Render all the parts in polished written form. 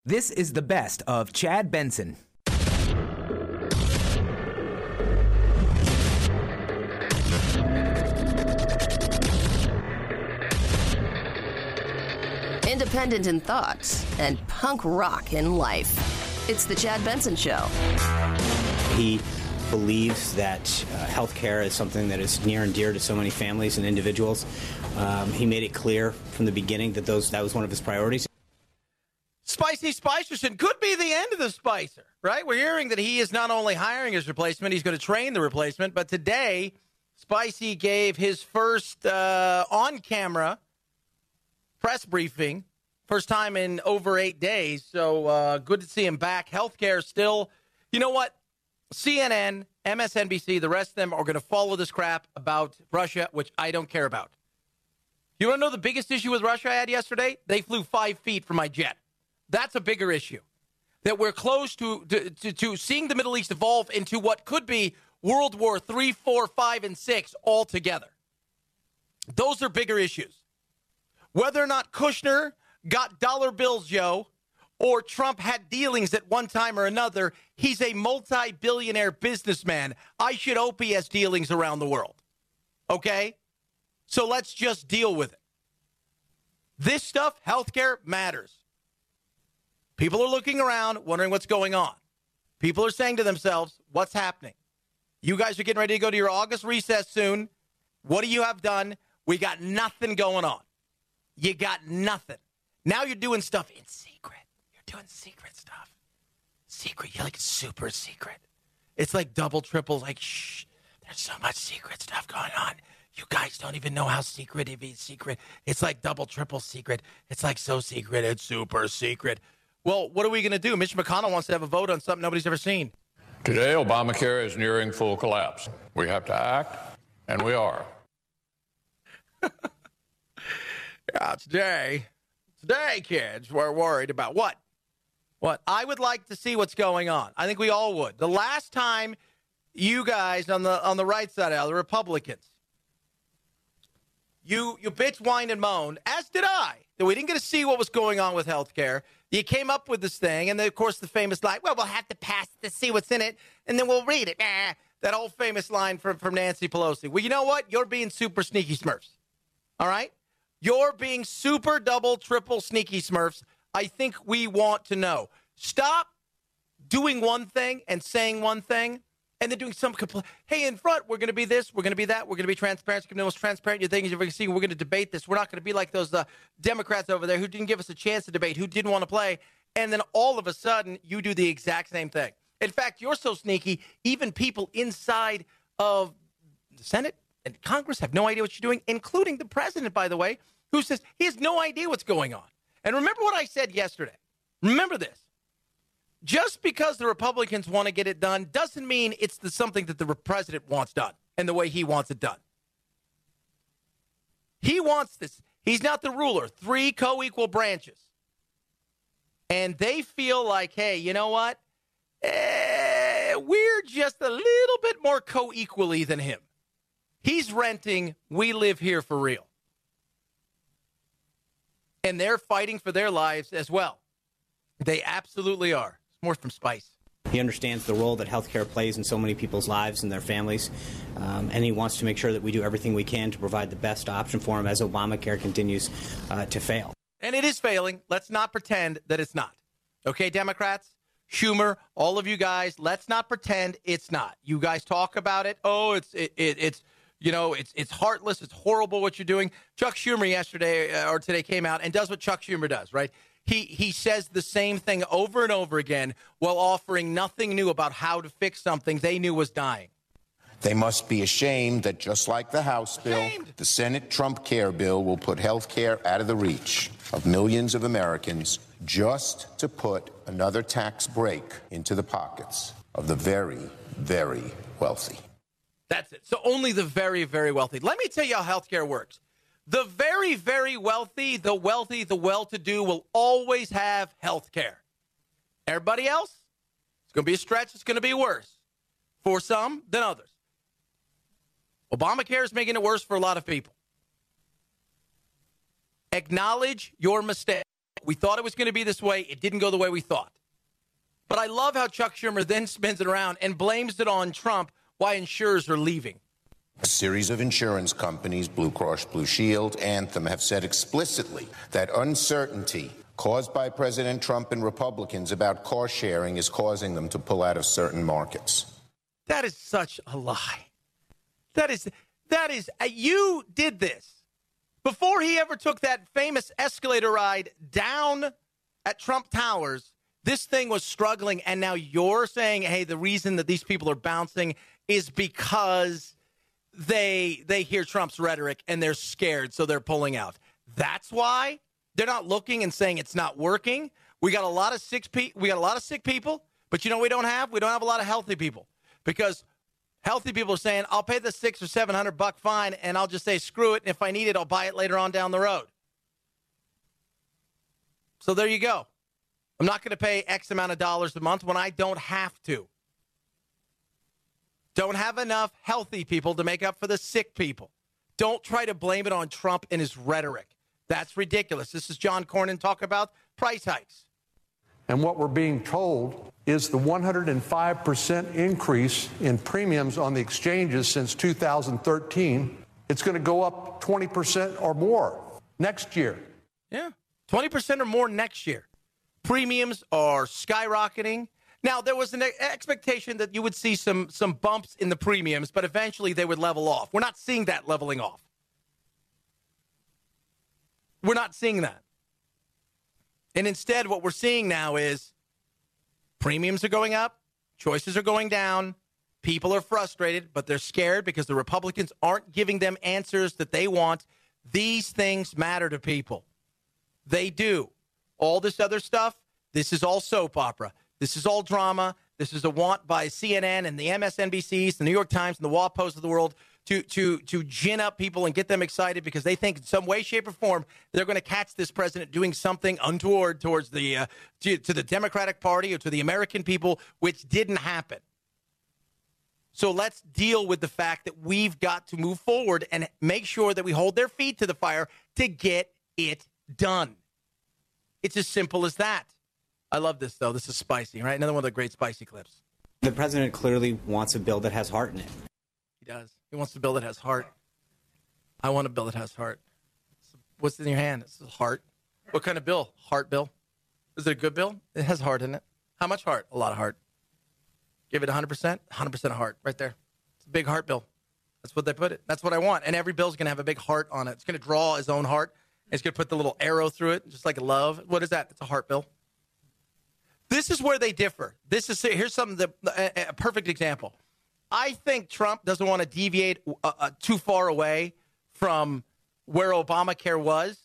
This is the best of Chad Benson. Independent in thought and punk rock in life. It's the Chad Benson Show. He believes that healthcare is something that is near and dear to so many families and individuals. He made it clear from the beginning that that was one of his priorities. Spicy Spicerson could be the end of the Spicer, right? We're hearing that he is not only hiring his replacement, he's going to train the replacement. But today, Spicy gave his first on-camera press briefing, first time in over 8 days. So good to see him back. Healthcare still, you know what? CNN, MSNBC, the rest of them are going to follow this crap about Russia, which I don't care about. You want to know the biggest issue with Russia I had yesterday? They flew 5 feet from my jet. That's a bigger issue. That we're close to seeing the Middle East evolve into what could be World War III, 4, 5, and 6 all together. Those are bigger issues. Whether or not Kushner got dollar bills, Joe, or Trump had dealings at one time or another, he's a multi-billionaire businessman. I should hope he has dealings around the world. Okay? So let's just deal with it. This stuff, healthcare, matters. People are looking around, wondering what's going on. People are saying to themselves, what's happening? You guys are getting ready to go to your August recess soon. What do you have done? We got nothing going on. You got nothing. Now you're doing stuff in secret. You're doing secret stuff. Secret. You're like super secret. It's like double, triple, like, shh. There's so much secret stuff going on. You guys don't even know how secret it is. Secret. It's like double, triple secret. It's like so secret. It's super secret. Well, what are we going to do? Mitch McConnell wants to have a vote on something nobody's ever seen. Today, Obamacare is nearing full collapse. We have to act, and we are. Yeah, today, kids, we're worried about what? What? I would like to see what's going on. I think we all would. The last time you guys on the right side of the Republicans, you bitch, whined, and moaned, as did I, that we didn't get to see what was going on with health care. You came up with this thing, and then, of course, the famous line, well, we'll have to pass it to see what's in it, and then we'll read it. That old famous line from Nancy Pelosi. Well, you know what? You're being super sneaky Smurfs. All right? You're being super, double, triple sneaky Smurfs. I think we want to know. Stop doing one thing and saying one thing, and then doing some hey, in front, we're going to be this, we're going to be that, we're going to be transparent. It's going to be the most transparent you think you've ever seen. We're going to debate this. We're not going to be like those Democrats over there who didn't give us a chance to debate, who didn't want to play, and then all of a sudden, you do the exact same thing. In fact, you're so sneaky, even people inside of the Senate and Congress have no idea what you're doing, including the president, by the way, who says he has no idea what's going on. And remember what I said yesterday. Remember this. Just because the Republicans want to get it done doesn't mean it's something that the president wants done and the way he wants it done. He wants this. He's not the ruler. 3 co-equal branches. And they feel like, hey, you know what? We're just a little bit more co-equally than him. He's renting. We live here for real. And they're fighting for their lives as well. They absolutely are. More from Spice. He understands the role that healthcare plays in so many people's lives and their families, and he wants to make sure that we do everything we can to provide the best option for him as Obamacare continues to fail. And it is failing. Let's not pretend that it's not. Okay, Democrats, Schumer, all of you guys, let's not pretend it's not. You guys talk about it. Oh, it's heartless. It's horrible what you're doing. Chuck Schumer yesterday or today came out and does what Chuck Schumer does, right? He says the same thing over and over again while offering nothing new about how to fix something they knew was dying. They must be ashamed that just like the House bill, the Senate Trump Care bill will put health care out of the reach of millions of Americans just to put another tax break into the pockets of the very, very wealthy. That's it. So only the very, very wealthy. Let me tell you how health care works. The very, very wealthy, the well-to-do will always have health care. Everybody else, it's going to be a stretch. It's going to be worse for some than others. Obamacare is making it worse for a lot of people. Acknowledge your mistake. We thought it was going to be this way. It didn't go the way we thought. But I love how Chuck Schumer then spins it around and blames it on Trump why insurers are leaving. A series of insurance companies, Blue Cross Blue Shield, Anthem, have said explicitly that uncertainty caused by President Trump and Republicans about car sharing is causing them to pull out of certain markets. That is such a lie. That is, you did this. Before he ever took that famous escalator ride down at Trump Towers, this thing was struggling, and now you're saying, hey, the reason that these people are bouncing is because they hear Trump's rhetoric and they're scared, so they're pulling out. That's why they're not looking and saying it's not working. We got a lot of sick people, but you know what we don't have? We don't have a lot of healthy people, because healthy people are saying, I'll pay the $600 or $700 fine, and I'll just say, screw it. And if I need it, I'll buy it later on down the road. So there you go. I'm not going to pay X amount of dollars a month when I don't have to. Don't have enough healthy people to make up for the sick people. Don't try to blame it on Trump and his rhetoric. That's ridiculous. This is John Cornyn talking about price hikes. And what we're being told is the 105% increase in premiums on the exchanges since 2013. It's going to go up 20% or more next year. Yeah, 20% or more next year. Premiums are skyrocketing. Now, there was an expectation that you would see some bumps in the premiums, but eventually they would level off. We're not seeing that leveling off. We're not seeing that. And instead, what we're seeing now is premiums are going up, choices are going down, people are frustrated, but they're scared because the Republicans aren't giving them answers that they want. These things matter to people. They do. All this other stuff, this is all soap opera. This is all drama. This is a want by CNN and the MSNBCs, the New York Times, and the WAPOs of the world to gin up people and get them excited because they think in some way, shape, or form they're going to catch this president doing something untoward towards the to the Democratic Party or to the American people, which didn't happen. So let's deal with the fact that we've got to move forward and make sure that we hold their feet to the fire to get it done. It's as simple as that. I love this, though. This is spicy, right? Another one of the great spicy clips. The president clearly wants a bill that has heart in it. He does. He wants a bill that has heart. I want a bill that has heart. What's in your hand? This is heart. What kind of bill? Heart bill. Is it a good bill? It has heart in it. How much heart? A lot of heart. Give it 100%? 100% of heart right there. It's a big heart bill. That's what they put it. That's what I want. And every bill's going to have a big heart on it. It's going to draw his own heart. And it's going to put the little arrow through it, just like a love. What is that? It's a heart bill. This is where they differ. Here's something a perfect example. I think Trump doesn't want to deviate too far away from where Obamacare was.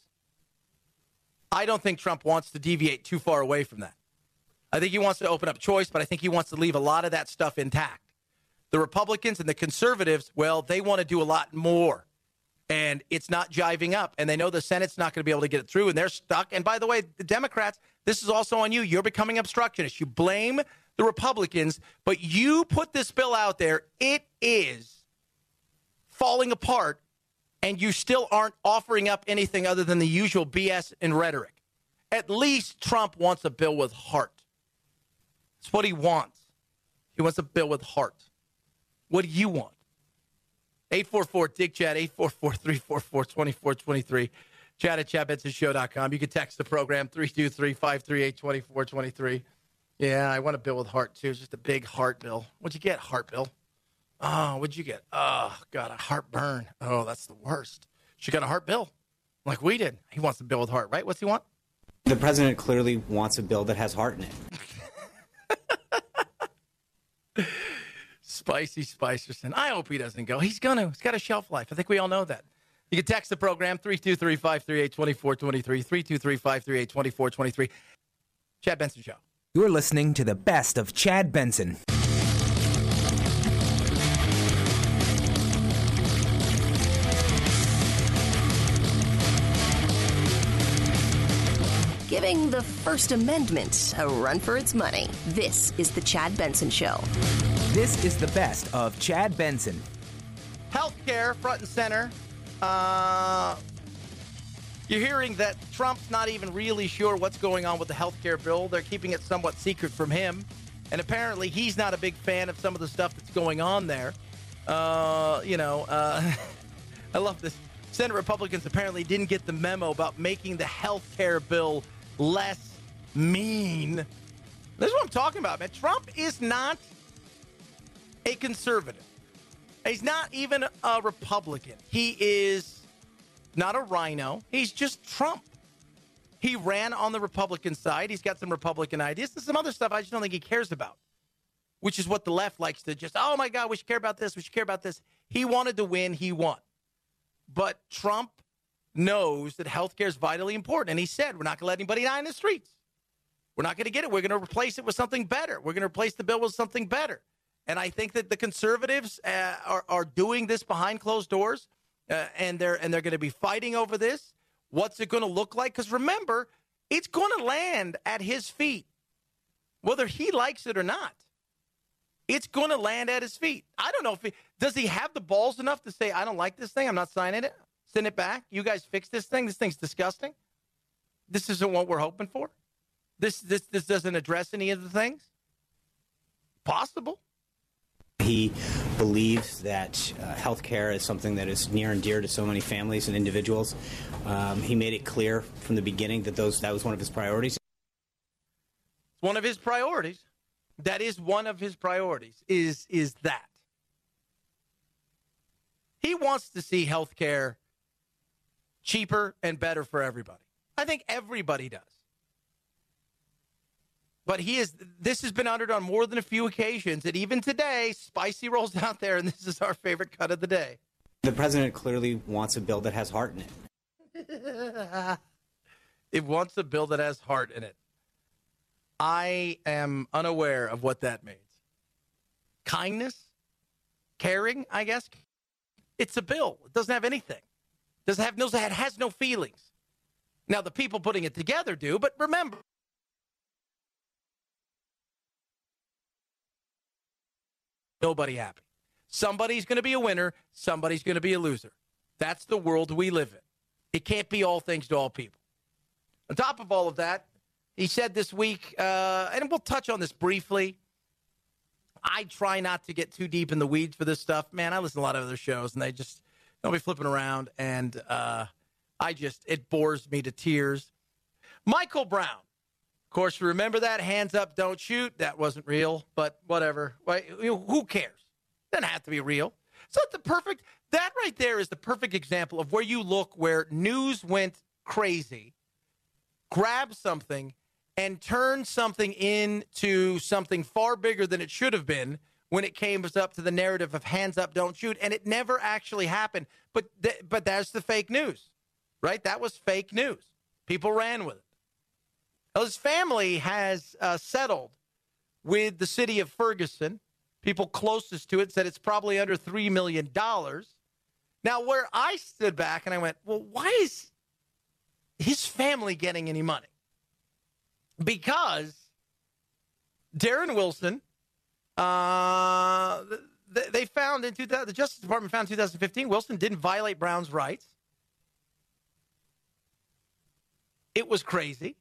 I don't think Trump wants to deviate too far away from that. I think he wants to open up choice, but I think he wants to leave a lot of that stuff intact. The Republicans and the conservatives, well, they want to do a lot more. And it's not jiving up. And they know the Senate's not going to be able to get it through, and they're stuck. And by the way, the Democrats, this is also on you. You're becoming obstructionists. You blame the Republicans, but you put this bill out there. It is falling apart, and you still aren't offering up anything other than the usual BS and rhetoric. At least Trump wants a bill with heart. That's what he wants. He wants a bill with heart. What do you want? 844-DIG-CHAT, 844-344-2423. Chat at ChadBensonShow.com. You can text the program, 323-538-2423. Yeah, I want a bill with heart, too. It's just a big heart bill. What'd you get, heart bill? Oh, what'd you get? Oh, God, a heartburn. Oh, that's the worst. She got a heart bill like we did. He wants a bill with heart, right? What's he want? The president clearly wants a bill that has heart in it. Spicy Spicerson. I hope he doesn't go. He's going to. He's got a shelf life. I think we all know that. You can text the program, 323-538-2423, 323-538-2423. Chad Benson Show. You're listening to the best of Chad Benson. Giving the First Amendment a run for its money. This is the Chad Benson Show. This is the best of Chad Benson. Healthcare front and center. You're hearing that Trump's not even really sure what's going on with the health care bill. They're keeping it somewhat secret from him. And apparently he's not a big fan of some of the stuff that's going on there. I love this. Senate Republicans apparently didn't get the memo about making the health care bill less mean. This is what I'm talking about, man. Trump is not a conservative. He's not even a Republican. He is not a rhino. He's just Trump. He ran on the Republican side. He's got some Republican ideas and some other stuff I just don't think he cares about, which is what the left likes to just, oh, my God, we should care about this. We should care about this. He wanted to win. He won. But Trump knows that health care is vitally important. And he said, we're not going to let anybody die in the streets. We're not going to get it. We're going to replace it with something better. We're going to replace the bill with something better. And I think that the conservatives are doing this behind closed doors, and they're going to be fighting over this. What's it going to look like? Because remember, it's going to land at his feet, whether he likes it or not. It's going to land at his feet. I don't know if does he have the balls enough to say, I don't like this thing. I'm not signing it. Send it back. You guys fix this thing. This thing's disgusting. This isn't what we're hoping for. This doesn't address any of the things. Possible. He believes that health care is something that is near and dear to so many families and individuals. He made it clear from the beginning that that was one of his priorities. One of his priorities. That is one of his priorities, is that. He wants to see health care cheaper and better for everybody. I think everybody does. But this has been uttered on more than a few occasions. And even today, Spicy rolls out there, and this is our favorite cut of the day. The president clearly wants a bill that has heart in it. It wants a bill that has heart in it. I am unaware of what that means. Kindness? Caring, I guess? It's a bill. It doesn't have anything. It has no feelings. Now, the people putting it together do, but remember, nobody happy. Somebody's going to be a winner. Somebody's going to be a loser. That's the world we live in. It can't be all things to all people. On top of all of that, he said this week, and we'll touch on this briefly. I try not to get too deep in the weeds for this stuff. Man, I listen to a lot of other shows, and they'll be flipping around, and it bores me to tears. Michael Brown. Of course, you remember that? Hands up, don't shoot. That wasn't real, but whatever. Who cares? Doesn't have to be real. So that right there is the perfect example of where you look where news went crazy, grab something, and turn something into something far bigger than it should have been when it came up to the narrative of hands up, don't shoot. And it never actually happened. But that's the fake news, right? That was fake news. People ran with it. Well, his family has settled with the city of Ferguson. People closest to it said it's probably under $3 million. Now, where I stood back and I went, well, why is his family getting any money? Because Darren Wilson, they found the Justice Department found in 2015, Wilson didn't violate Brown's rights. It was crazy.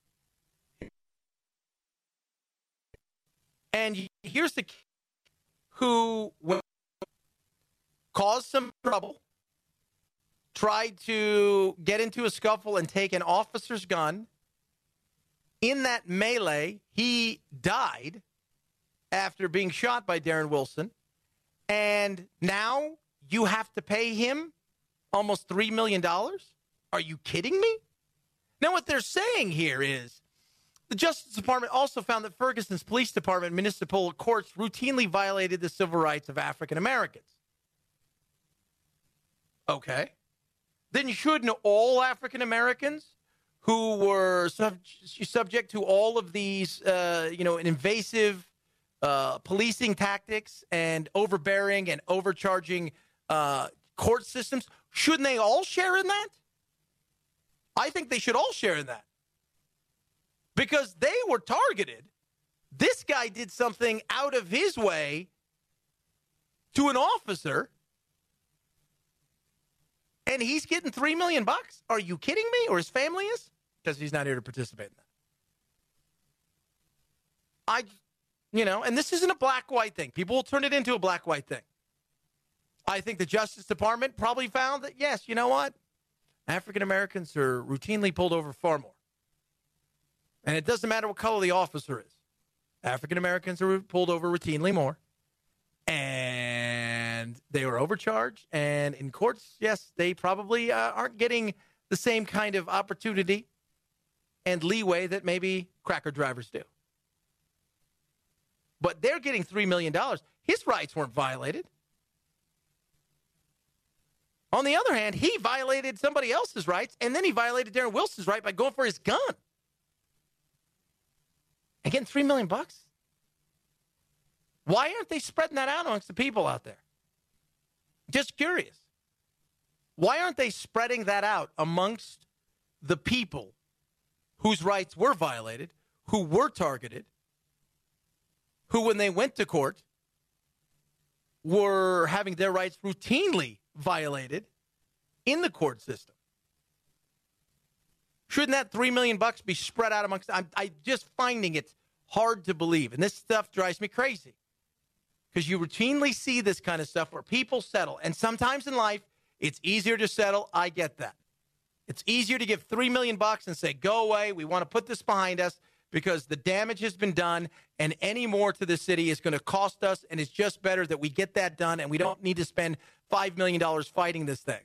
And here's the kid who caused some trouble, tried to get into a scuffle and take an officer's gun. In that melee, he died after being shot by Darren Wilson. And now you have to pay him almost $3 million? Are you kidding me? Now, what they're saying here is the Justice Department also found that Ferguson's police department and municipal courts routinely violated the civil rights of African Americans. Okay. Then shouldn't all African Americans who were subject to all of these, invasive policing tactics and overbearing and overcharging court systems, shouldn't they all share in that? I think they should all share in that. Because they were targeted. This guy did something out of his way to an officer. And he's getting $3 million. Are you kidding me? Or his family is? Because he's not here to participate in that. And this isn't a black-white thing. People will turn it into a black-white thing. I think the Justice Department probably found that, yes, you know what? African Americans are routinely pulled over far more. And it doesn't matter what color the officer is. African Americans are pulled over routinely more. And they were overcharged. And in courts, yes, they probably aren't getting the same kind of opportunity and leeway that maybe cracker drivers do. But they're getting $3 million. His rights weren't violated. On the other hand, he violated somebody else's rights, and then he violated Darren Wilson's right by going for his gun. And getting $3 million? Why aren't they spreading that out amongst the people out there? Just curious. Why aren't they spreading that out amongst the people whose rights were violated, who were targeted, who, when they went to court, were having their rights routinely violated in the court system? Shouldn't that $3 million be spread out amongst? I'm just finding it hard to believe. And this stuff drives me crazy. Because you routinely see this kind of stuff where people settle. And sometimes in life, it's easier to settle. I get that. It's easier to give $3 million and say, go away. We want to put this behind us because the damage has been done. And any more to the city is going to cost us. And it's just better that we get that done. And we don't need to spend $5 million fighting this thing.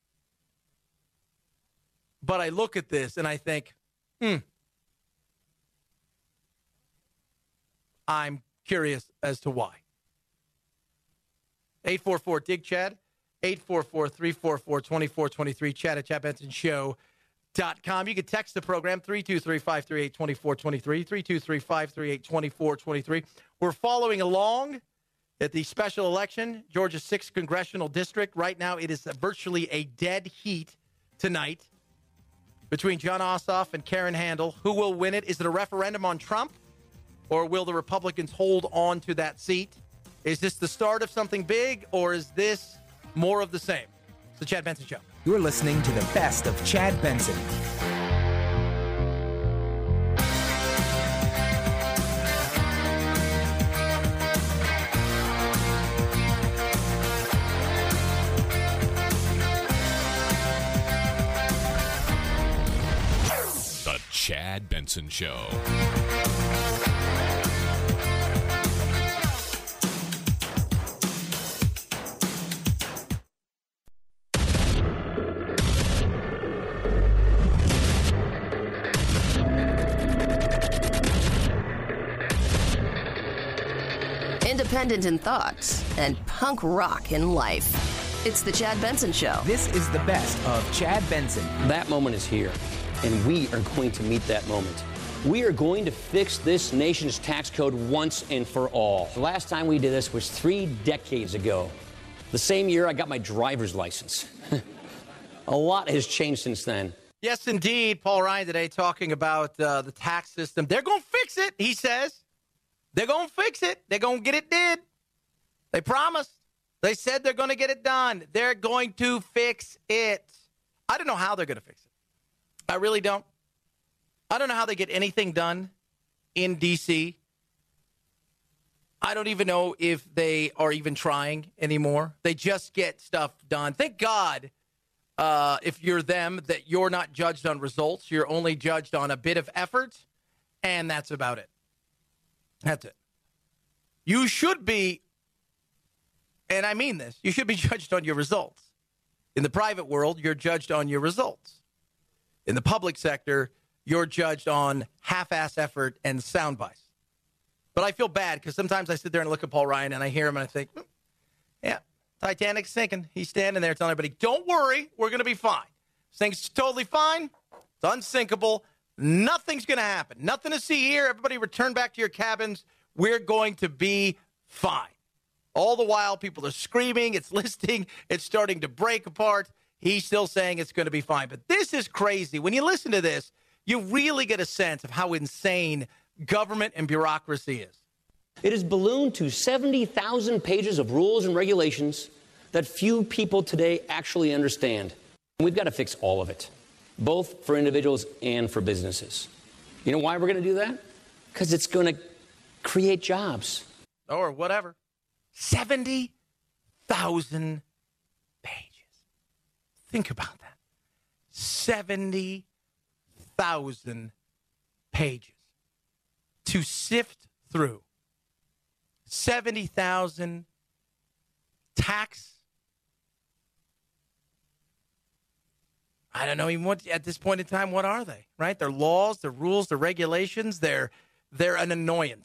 But I look at this and I think, I'm curious as to why. 844-DIG-CHAD, 844-344-2423, Chad at ChadBensonShow.com. You can text the program, 323-538-2423, 323-538-2423. We're following along at the special election, Georgia's 6th Congressional District. Right now, it is virtually a dead heat tonight between Jon Ossoff and Karen Handel. Who will win it? Is it a referendum on Trump, or will the Republicans hold on to that seat? Is this the start of something big, or is this more of the same? It's the Chad Benson Show. You're listening to the best of Chad Benson. The Chad Benson Show. Independent in thoughts and punk rock in life. It's the Chad Benson Show. This is the best of Chad Benson. That moment is here, and we are going to meet that moment. We are going to fix this nation's tax code once and for all. The last time we did this was 3 decades ago. The same year I got my driver's license. A lot has changed since then. Yes, indeed. Paul Ryan today talking about the tax system. They're going to fix it, he says. They're going to fix it. They're going to get it did. They promised. They said they're going to get it done. They're going to fix it. I don't know how they're going to fix it. I really don't. I don't know how they get anything done in D.C. I don't even know if they are even trying anymore. They just get stuff done. Thank God, if you're them, that you're not judged on results. You're only judged on a bit of effort, and that's about it. That's it. You should be, and I mean this, you should be judged on your results. In the private world, you're judged on your results. In the public sector, you're judged on half-ass effort and sound bites. But I feel bad because sometimes I sit there and look at Paul Ryan and I hear him and I think, yeah, Titanic's sinking. He's standing there telling everybody, don't worry, we're going to be fine. This thing's totally fine. It's unsinkable. Nothing's going to happen. Nothing to see here. Everybody return back to your cabins. We're going to be fine. All the while, people are screaming. It's listing. It's starting to break apart. He's still saying it's going to be fine. But this is crazy. When you listen to this, you really get a sense of how insane government and bureaucracy is. It has ballooned to 70,000 pages of rules and regulations that few people today actually understand. We've got to fix all of it, both for individuals and for businesses. You know why we're going to do that? Because it's going to create jobs. Or whatever. 70,000 pages. Think about that. 70,000 pages to sift through. 70,000 tax. I don't know even what, at this point in time, what are they, right? They're laws, they're rules, they're regulations, they're an annoyance.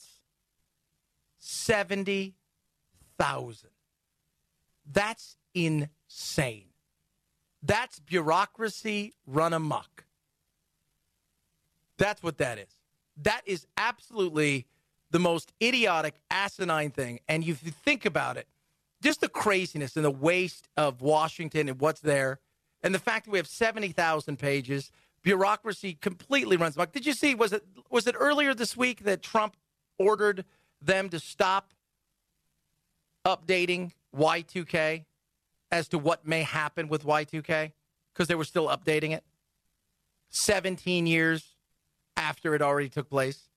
70,000. That's insane. That's bureaucracy run amok. That's what that is. That is absolutely the most idiotic, asinine thing. And if you think about it, just the craziness and the waste of Washington and what's there, and the fact that we have 70,000 pages, bureaucracy completely runs amok. Did you see, was it earlier this week that Trump ordered them to stop updating Y2K as to what may happen with Y2K because they were still updating it 17 years after it already took place?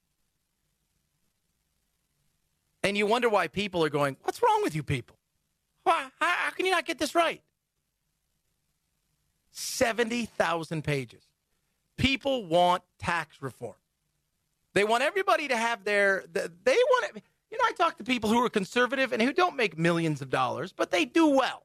And you wonder why people are going, what's wrong with you people? Why? How can you not get this right? 70,000 pages. People want tax reform. They want everybody to have they want it. You know, I talk to people who are conservative and who don't make millions of dollars, but they do well.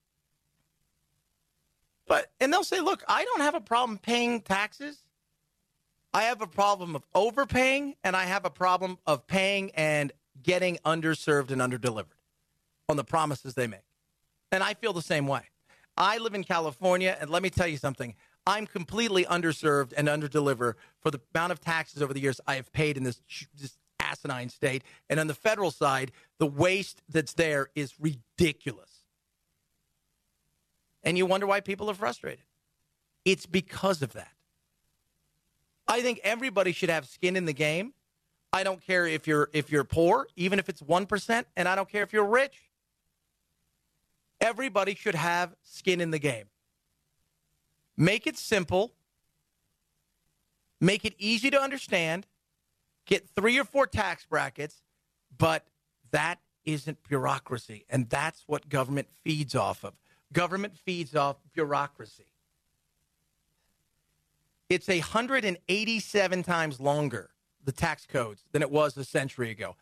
And they'll say, look, I don't have a problem paying taxes. I have a problem of overpaying, and I have a problem of paying and getting underserved and underdelivered on the promises they make. And I feel the same way. I live in California, and let me tell you something. I'm completely underserved and underdeliver for the amount of taxes over the years I have paid in this asinine state. And on the federal side, the waste that's there is ridiculous. And you wonder why people are frustrated. It's because of that. I think everybody should have skin in the game. I don't care if you're poor, even if it's 1%, and I don't care if you're rich. Everybody should have skin in the game. Make it simple. Make it easy to understand. Get 3 or 4 tax brackets, but that isn't bureaucracy, and that's what government feeds off of. Government feeds off bureaucracy. It's 187 times longer, the tax codes, than it was a century ago.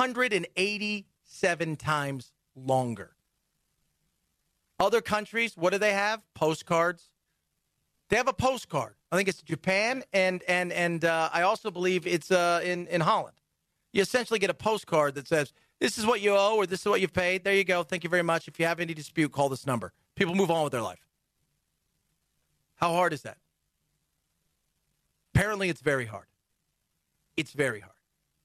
187 times longer. Other countries, what do they have? Postcards. They have a postcard. I think it's Japan, and I also believe it's in Holland. You essentially get a postcard that says, this is what you owe or this is what you've paid. There you go. Thank you very much. If you have any dispute, call this number. People move on with their life. How hard is that? Apparently, it's very hard. It's very hard.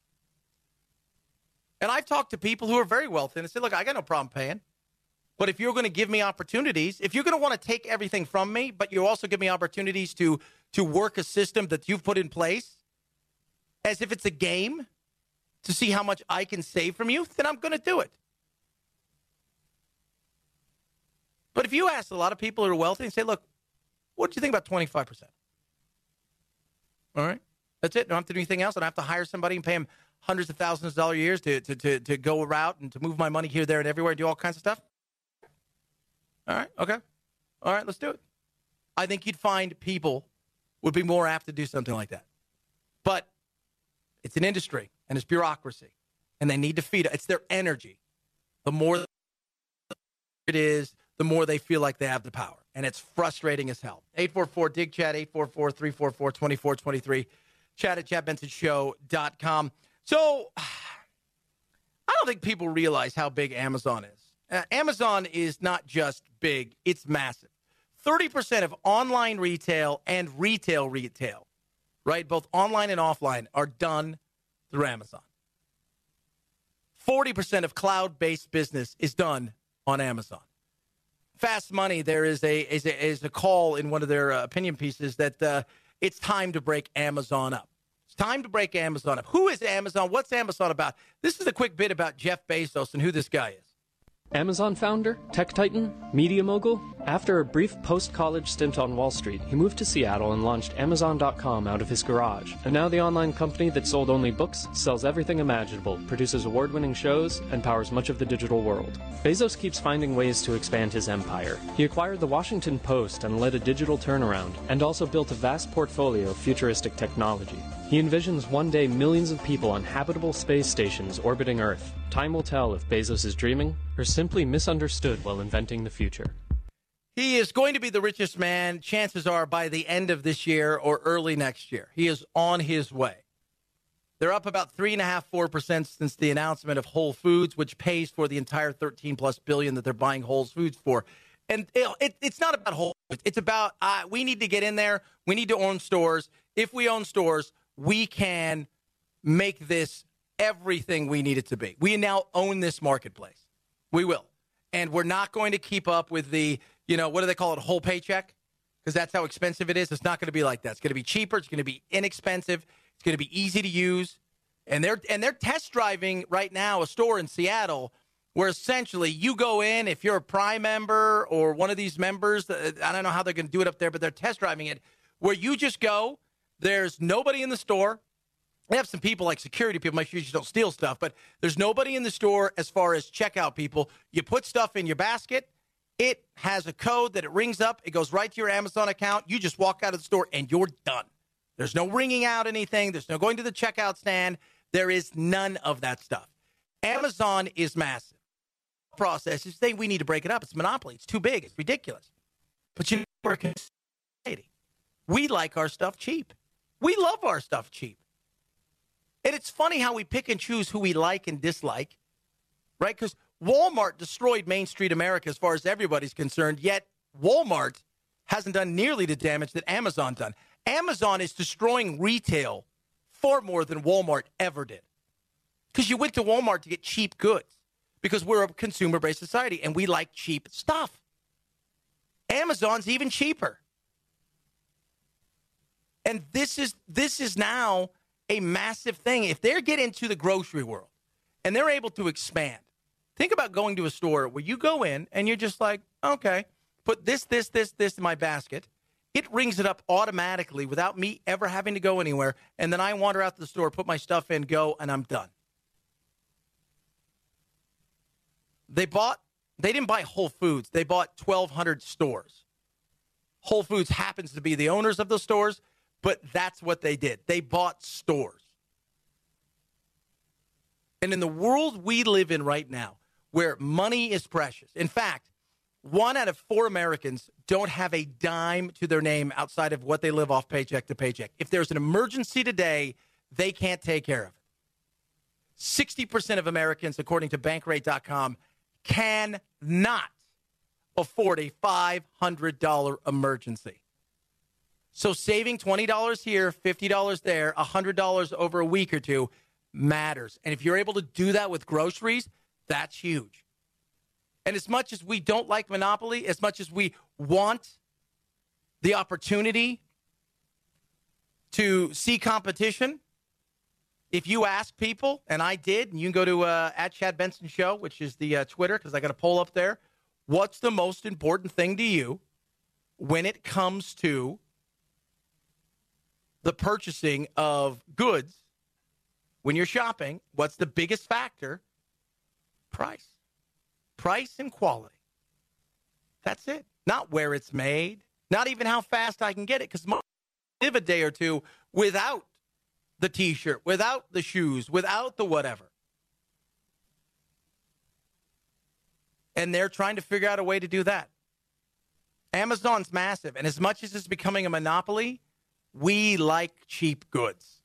And I've talked to people who are very wealthy and they say, look, I got no problem paying. But if you're going to give me opportunities, if you're going to want to take everything from me, but you also give me opportunities to work a system that you've put in place, as if it's a game, to see how much I can save from you, then I'm going to do it. But if you ask a lot of people who are wealthy and say, look, what do you think about 25%? All right, that's it. Don't have to do anything else. I don't have to hire somebody and pay them hundreds of thousands of dollars a year to go around and to move my money here, there, and everywhere and do all kinds of stuff. All right, okay. All right, let's do it. I think you'd find people would be more apt to do something like that. But it's an industry, and it's bureaucracy, and they need to feed it. It's their energy. The more it is, the more they feel like they have the power. And it's frustrating as hell. 844-DIG-CHAT, 844-344-2423, chat@chadbensonshow.com. So I don't think people realize how big Amazon is. Amazon is not just big, it's massive. 30% of online retail and retail, right, both online and offline, are done through Amazon. 40% of cloud-based business is done on Amazon. Fast Money, there is a call in one of their opinion pieces that it's time to break Amazon up. It's time to break Amazon up. Who is Amazon? What's Amazon about? This is a quick bit about Jeff Bezos and who this guy is. Amazon founder, tech titan, media mogul. After a brief post-college stint on Wall Street, he moved to Seattle and launched Amazon.com out of his garage. And now the online company that sold only books sells everything imaginable, produces award-winning shows, and powers much of the digital world. Bezos keeps finding ways to expand his empire. He acquired the Washington Post and led a digital turnaround, and also built a vast portfolio of futuristic technology. He envisions one day millions of people on habitable space stations orbiting Earth. Time will tell if Bezos is dreaming or simply misunderstood while inventing the future. He is going to be the richest man, chances are, by the end of this year or early next year. He is on his way. They're up about 3.5%, 4% since the announcement of Whole Foods, which pays for the entire $13+ billion that they're buying Whole Foods for. And it's not about Whole Foods. It's about we need to get in there. We need to own stores. If we own stores, we can make this everything we need it to be. We now own this marketplace. We will. And we're not going to keep up with the, what do they call it, whole paycheck? Because that's how expensive it is. It's not going to be like that. It's going to be cheaper. It's going to be inexpensive. It's going to be easy to use. And they're test driving right now a store in Seattle where essentially you go in, if you're a Prime member or one of these members, I don't know how they're going to do it up there, but they're test driving it, where you just go, there's nobody in the store. They have some people like security people, make sure you don't steal stuff, but there's nobody in the store as far as checkout people. You put stuff in your basket. It has a code that it rings up. It goes right to your Amazon account. You just walk out of the store and you're done. There's no ringing out anything. There's no going to the checkout stand. There is none of that stuff. Amazon is massive. The process is we need to break it up. It's a monopoly. It's too big. It's ridiculous. But we're a society. We like our stuff cheap. We love our stuff cheap. And it's funny how we pick and choose who we like and dislike, right? Because Walmart destroyed Main Street America as far as everybody's concerned, yet Walmart hasn't done nearly the damage that Amazon done. Amazon is destroying retail far more than Walmart ever did. Because you went to Walmart to get cheap goods, because we're a consumer-based society and we like cheap stuff. Amazon's even cheaper. And this is now a massive thing. If they get into the grocery world and they're able to expand, think about going to a store where you go in and you're just like, okay, put this in my basket. It rings it up automatically without me ever having to go anywhere. And then I wander out to the store, put my stuff in, go, and I'm done. They didn't buy Whole Foods. They bought 1,200 stores. Whole Foods happens to be the owners of the stores, but that's what they did. They bought stores. And in the world we live in right now, where money is precious, in fact, 1 out of 4 Americans don't have a dime to their name outside of what they live off paycheck to paycheck. If there's an emergency today, they can't take care of it. 60% of Americans, according to Bankrate.com, cannot afford a $500 emergency. So saving $20 here, $50 there, $100 over a week or two matters. And if you're able to do that with groceries, that's huge. And as much as we don't like monopoly, as much as we want the opportunity to see competition, if you ask people, and I did, and you can go to at Chad Benson Show, which is the Twitter, because I got a poll up there, what's the most important thing to you when it comes to the purchasing of goods when you're shopping? What's the biggest factor? Price. Price and quality. That's it. Not where it's made. Not even how fast I can get it, because I live a day or two without the T-shirt, without the shoes, without the whatever. And they're trying to figure out a way to do that. Amazon's massive, and as much as it's becoming a monopoly, we like cheap goods.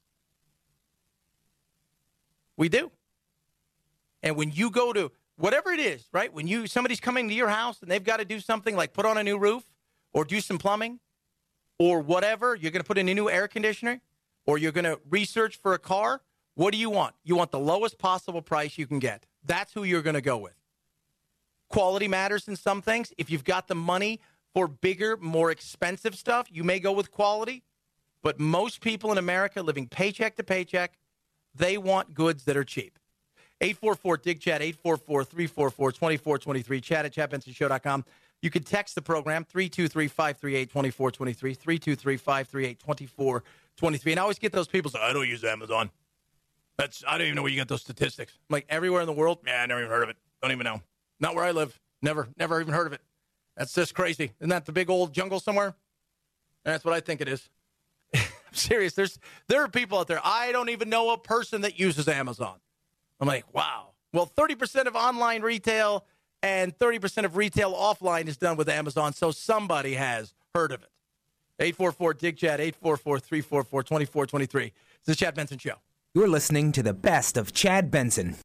We do. And when you go to whatever it is, right? When somebody's coming to your house and they've got to do something like put on a new roof or do some plumbing or whatever, you're going to put in a new air conditioner or you're going to research for a car, what do you want? You want the lowest possible price you can get. That's who you're going to go with. Quality matters in some things. If you've got the money for bigger, more expensive stuff, you may go with quality. But most people in America living paycheck to paycheck, they want goods that are cheap. 844-DIG-CHAT, 844-344-2423, chat at chadbensonshow.com. You can text the program, 323-538-2423, 323-538-2423. And I always get those people say, I don't use Amazon. I don't even know where you get those statistics. I'm like, everywhere in the world? Yeah, I never even heard of it. Don't even know. Not where I live. Never even heard of it. That's just crazy. Isn't that the big old jungle somewhere? That's what I think it is. I'm serious. There are people out there. I don't even know a person that uses Amazon. I'm like, wow. Well, 30% of online retail and 30% of retail offline is done with Amazon, so somebody has heard of it. 844-DIG-CHAT, 844-344-2423. It's the Chad Benson Show. You're listening to the best of Chad Benson.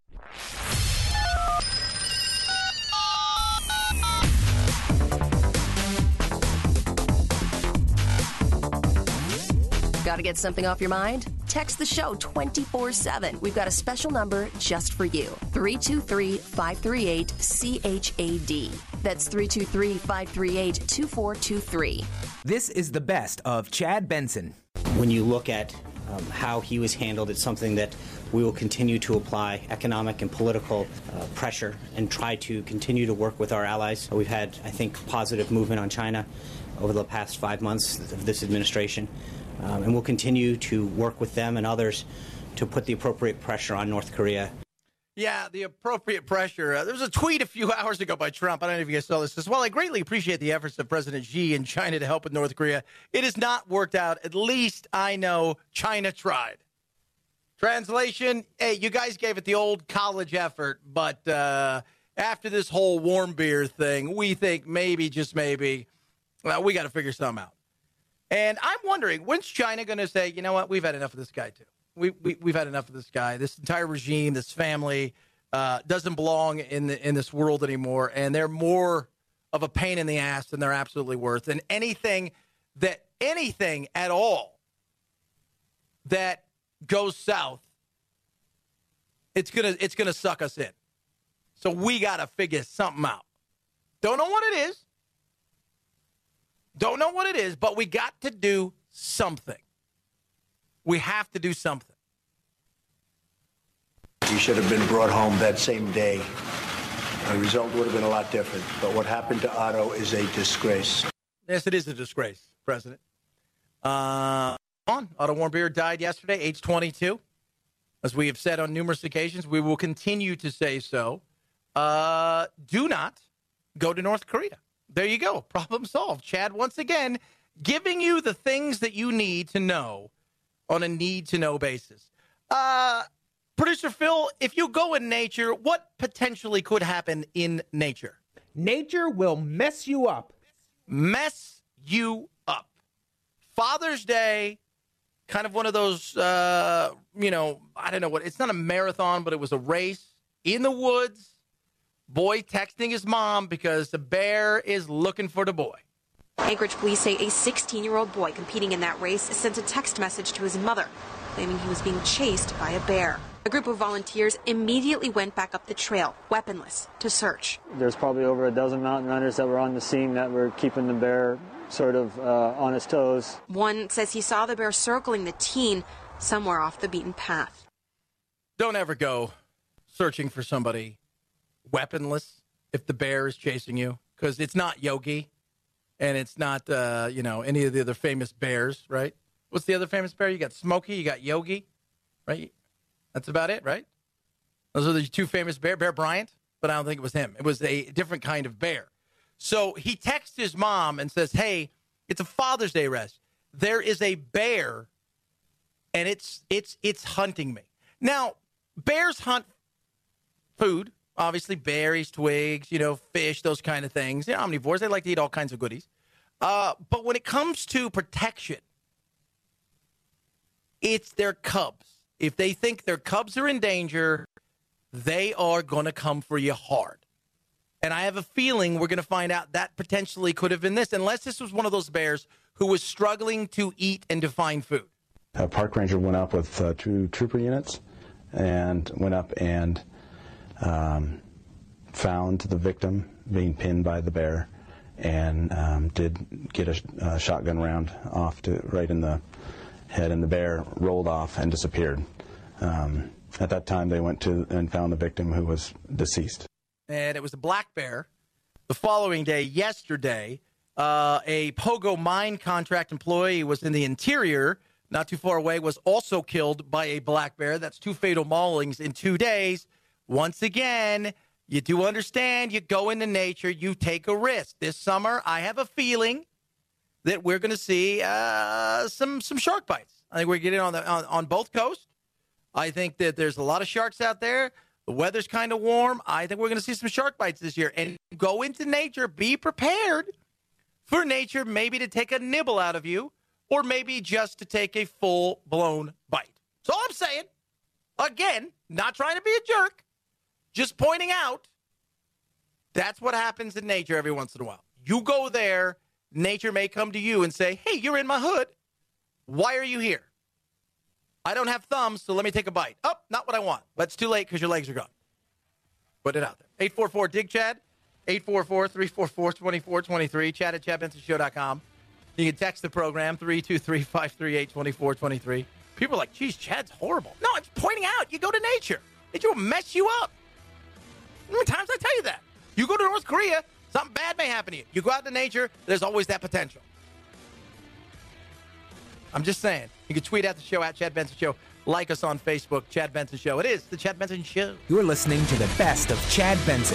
Got to get something off your mind? Text the show 24/7. We've got a special number just for you. 323-538-CHAD. That's 323-538-2423. This is the best of Chad Benson. When you look at how he was handled, it's something that we will continue to apply economic and political pressure and try to continue to work with our allies. We've had, I think, positive movement on China over the past 5 months of this administration. And we'll continue to work with them and others to put the appropriate pressure on North Korea. Yeah, the appropriate pressure. There was a tweet a few hours ago by Trump. I don't know if you guys saw this. As well, I greatly appreciate the efforts of President Xi in China to help with North Korea. It has not worked out. At least I know China tried. Translation, hey, you guys gave it the old college effort, but after this whole warm beer thing, we think maybe, just maybe, we got to figure something out. And I'm wondering, when's China going to say, you know what, we've had enough of this guy, too. We've had enough of this guy. This entire regime, this family, doesn't belong in this world anymore, and they're more of a pain in the ass than they're absolutely worth. And anything at all that goes south, it's gonna suck us in. So we got to figure something out. Don't know what it is. Don't know what it is, but we got to do something. We have to do something. He should have been brought home that same day. The result would have been a lot different. But what happened to Otto is a disgrace. Yes, it is a disgrace, President. Otto Warmbier died yesterday, age 22. As we have said on numerous occasions, we will continue to say so. Do not go to North Korea. There you go. Problem solved. Chad, once again, giving you the things that you need to know on a need-to-know basis. Producer Phil, if you go in nature, what potentially could happen in nature? Nature will mess you up. Mess you up. Father's Day, kind of one of those, I don't know what, it's not a marathon, but it was a race in the woods. Boy texting his mom because the bear is looking for the boy. Anchorage police say a 16-year-old boy competing in that race sent a text message to his mother, claiming he was being chased by a bear. A group of volunteers immediately went back up the trail, weaponless, to search. There's probably over a dozen mountain runners that were on the scene that were keeping the bear sort of on his toes. One says he saw the bear circling the teen somewhere off the beaten path. Don't ever go searching for somebody weaponless if the bear is chasing you, because it's not Yogi and it's not any of the other famous bears, right? What's the other famous bear? You got Smokey, you got Yogi, right? That's about it, right? Those are the two famous bears. Bear Bryant, but I don't think it was him. It was a different kind of bear. So he texts his mom and says, hey, it's a Father's Day rest. There is a bear and it's hunting me. Now, bears hunt food. Obviously, berries, twigs, fish, those kind of things. They're omnivores. They like to eat all kinds of goodies. But when it comes to protection, it's their cubs. If they think their cubs are in danger, they are going to come for you hard. And I have a feeling we're going to find out that potentially could have been this, unless this was one of those bears who was struggling to eat and to find food. A park ranger went up with 2 trooper units and went up and found the victim being pinned by the bear and did get a shotgun round off right in the head, and the bear rolled off and disappeared. At that time, they went to and found the victim, who was deceased. And it was a black bear. The following day, yesterday, a Pogo mine contract employee was in the interior, not too far away, was also killed by a black bear. That's 2 fatal maulings in 2 days. Once again, you do understand, you go into nature, you take a risk. This summer, I have a feeling that we're going to see some shark bites. I think we're getting on both coasts. I think that there's a lot of sharks out there. The weather's kind of warm. I think we're going to see some shark bites this year. And go into nature, be prepared for nature maybe to take a nibble out of you, or maybe just to take a full-blown bite. That's all I'm saying. Again, not trying to be a jerk, just pointing out that's what happens in nature every once in a while. You go there, nature may come to you and say, hey, you're in my hood. Why are you here? I don't have thumbs, so let me take a bite. Oh, not what I want. But it's too late because your legs are gone. Put it out there. 844-DIG-CHAD, 844-344-2423, chat at ChadBensonShow.com. You can text the program, 323-538-2423. People are like, geez, Chad's horrible. No, it's pointing out. You go to nature. Nature will mess you up. How many times I tell you that? You go to North Korea, something bad may happen to you. You go out to nature, there's always that potential. I'm just saying. You can tweet at the show, at Chad Benson Show. Like us on Facebook, Chad Benson Show. It is the Chad Benson Show. You're listening to the best of Chad Benson.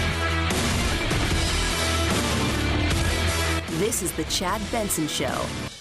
This is the Chad Benson Show.